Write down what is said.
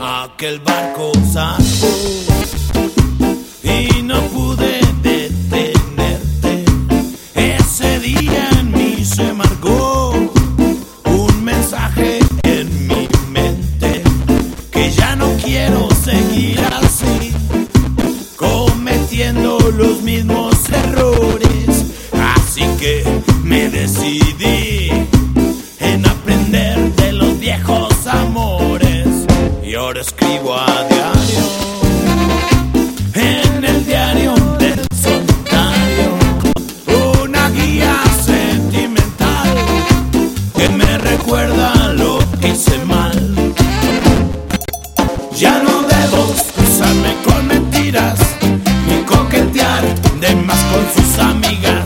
Aquel barco zarpó y no pude detenerte. Ese día en mí se marcó un mensaje en mi mente, que ya no quiero seguir así, cometiendo los mismos errores. Así que me decidí en aprender de los viejos amores, y ahora escribo a diario, en el diario del solitario, una guía sentimental que me recuerda lo que hice mal. Ya no debo excusarme con mentiras, ni coquetear de más con sus amigas.